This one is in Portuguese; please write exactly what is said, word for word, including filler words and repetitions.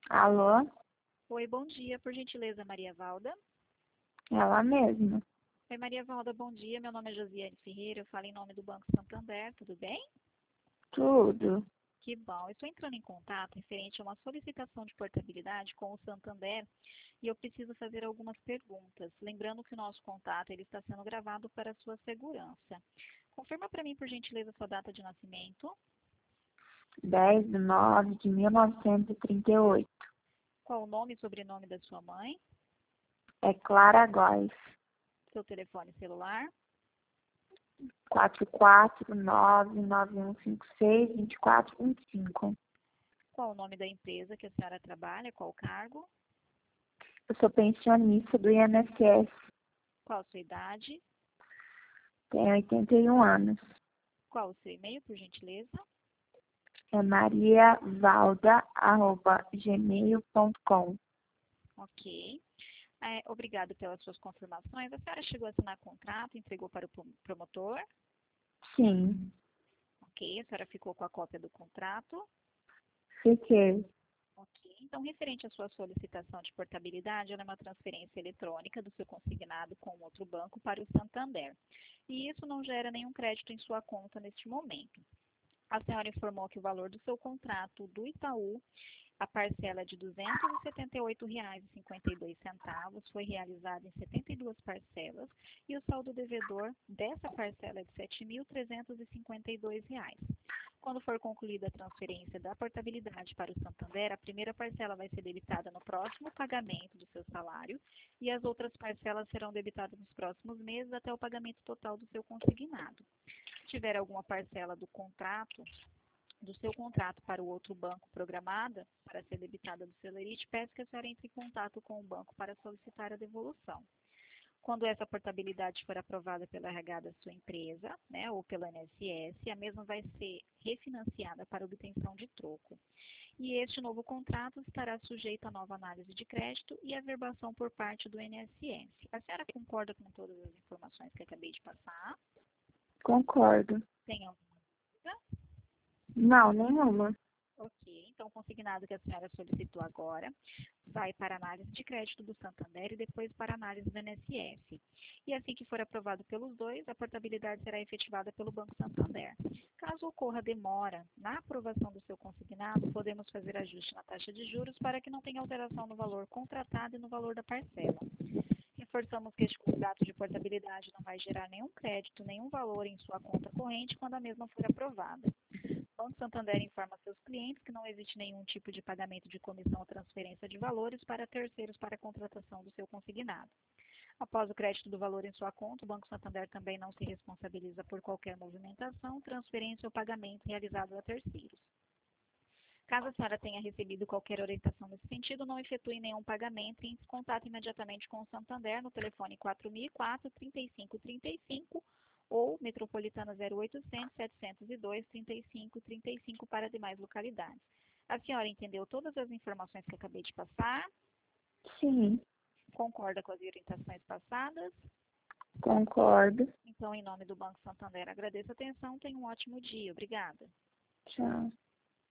Alô? Oi, bom dia. Por gentileza, Maria Valda. Ela mesma. Oi, Maria Valda, bom dia. Meu nome é Josiane Ferreira, eu falo em nome do Banco Santander, tudo bem? Tudo. Que bom. Eu estou entrando em contato referente a uma solicitação de portabilidade com o Santander e eu preciso fazer algumas perguntas. Lembrando que o nosso contato ele está sendo gravado para sua segurança. Confirma para mim, por gentileza, sua data de nascimento. dez de nove de mil novecentos e trinta e oito. Qual o nome e sobrenome da sua mãe? É Clara Góes. Seu telefone celular? quatro quatro nove nove um cinco seis dois quatro um cinco. Qual o nome da empresa que a senhora trabalha? Qual o cargo? Eu sou pensionista do I N S S. Qual a sua idade? Tenho oitenta e um anos. Qual o seu e-mail, por gentileza? É mariavalda arroba gmail ponto com. Ok. É, obrigado pelas suas confirmações. A senhora chegou a assinar contrato, entregou para o prom- promotor? Sim, Ok. A senhora ficou com a cópia do contrato? fiquei. Ok. Então, referente à sua solicitação de portabilidade, ela é uma transferência eletrônica do seu consignado com outro banco para o Santander. E isso não gera nenhum crédito em sua conta neste momento. A senhora informou que o valor do seu contrato do Itaú, a parcela de duzentos e setenta e oito reais e cinquenta e dois centavos, foi realizada em setenta e duas parcelas e o saldo devedor dessa parcela é de sete mil trezentos e cinquenta e dois reais. Quando for concluída a transferência da portabilidade para o Santander, a primeira parcela vai ser debitada no próximo pagamento do seu salário e as outras parcelas serão debitadas nos próximos meses até o pagamento total do seu consignado. Se tiver alguma parcela do contrato, do seu contrato para o outro banco programada para ser debitada do Celerite, peço que a senhora entre em contato com o banco para solicitar a devolução. Quando essa portabilidade for aprovada pela R H da sua empresa, né, ou pela I N S S, a mesma vai ser refinanciada para obtenção de troco. E este novo contrato estará sujeito a nova análise de crédito e averbação por parte do I N S S. A senhora concorda com todas as informações que acabei de passar? Concordo. Tem alguma dúvida? Não, nenhuma. Ok, então o consignado que a senhora solicitou agora vai para análise de crédito do Santander e depois para análise do I N S S. E assim que for aprovado pelos dois, a portabilidade será efetivada pelo Banco Santander. Caso ocorra demora na aprovação do seu consignado, podemos fazer ajuste na taxa de juros para que não tenha alteração no valor contratado e no valor da parcela. Reforçamos que este contrato de portabilidade não vai gerar nenhum crédito, nenhum valor em sua conta corrente quando a mesma for aprovada. O Banco Santander informa a seus clientes que não existe nenhum tipo de pagamento de comissão ou transferência de valores para terceiros para a contratação do seu consignado. Após o crédito do valor em sua conta, o Banco Santander também não se responsabiliza por qualquer movimentação, transferência ou pagamento realizado a terceiros. Caso a senhora tenha recebido qualquer orientação nesse sentido, não efetue nenhum pagamento e entre em contato imediatamente com o Santander no telefone quatro mil e quatro, trinta e cinco trinta e cinco ou Metropolitana zero oitocentos, setecentos e dois, trinta e cinco trinta e cinco para demais localidades. A senhora entendeu todas as informações que acabei de passar? Sim, Concorda com as orientações passadas? concordo. Então, em nome do Banco Santander, agradeço a atenção. Tenha um ótimo dia. Obrigada. Tchau.